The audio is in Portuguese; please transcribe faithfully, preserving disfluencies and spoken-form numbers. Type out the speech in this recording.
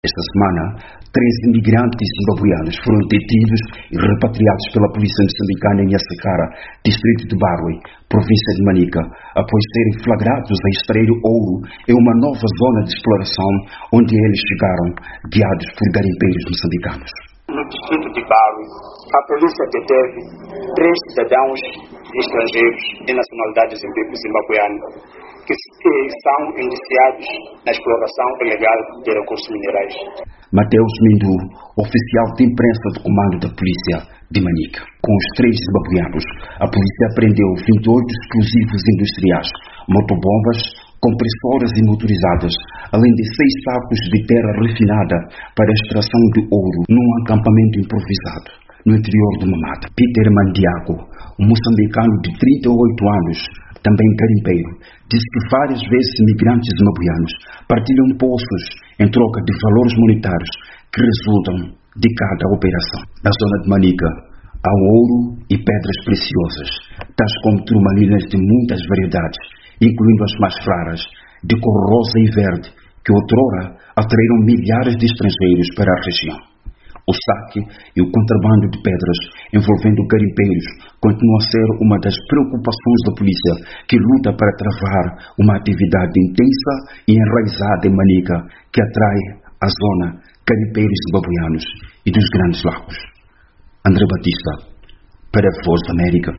Esta semana, três imigrantes zimbabuianos foram detidos e repatriados pela polícia moçambicana em Yasekara, distrito de Barwe, província de Manica, após serem flagrados a extrair ouro em uma nova zona de exploração onde eles chegaram, guiados por garimpeiros moçambicanos. No distrito de Barwe, a polícia deteve três cidadãos estrangeiros de nacionalidade zimbabuiana que são indiciados na exploração ilegal de recursos minerais. Mateus Mindu, oficial de imprensa do comando da polícia de Manica. Com os três zimbabuianos, a polícia apreendeu vinte e oito explosivos industriais, motobombas, compressoras e motorizadas, além de seis sacos de terra refinada para a extração de ouro num acampamento improvisado no interior de uma mata. Peter Mandiago, um moçambicano de trinta e oito anos, também garimpeiro, disse que várias vezes imigrantes zimbabuianos partilham poços em troca de valores monetários que resultam de cada operação. Na zona de Manica, há ouro e pedras preciosas, tais como turmalinas de muitas variedades, incluindo as mais raras, de cor rosa e verde, que outrora atraíram milhares de estrangeiros para a região. O saque e o contrabando de pedras envolvendo garimpeiros continua a ser uma das preocupações da polícia, que luta para travar uma atividade intensa e enraizada em Manica, que atrai à zona garimpeiros zimbabuianos e dos Grandes Lagos. André Batista, para a Voz da América.